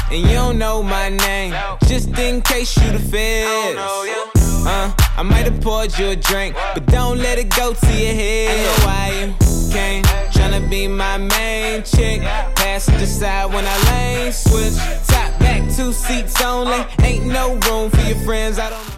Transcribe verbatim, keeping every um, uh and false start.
and you don't know my name. Just in case you the feds. Uh, I might have poured you a drink, but don't let it go to your head. I know why you came, tryna be my main chick. Passenger side when I lane switch. Top back, two seats only. Ain't no room for your friends, I don't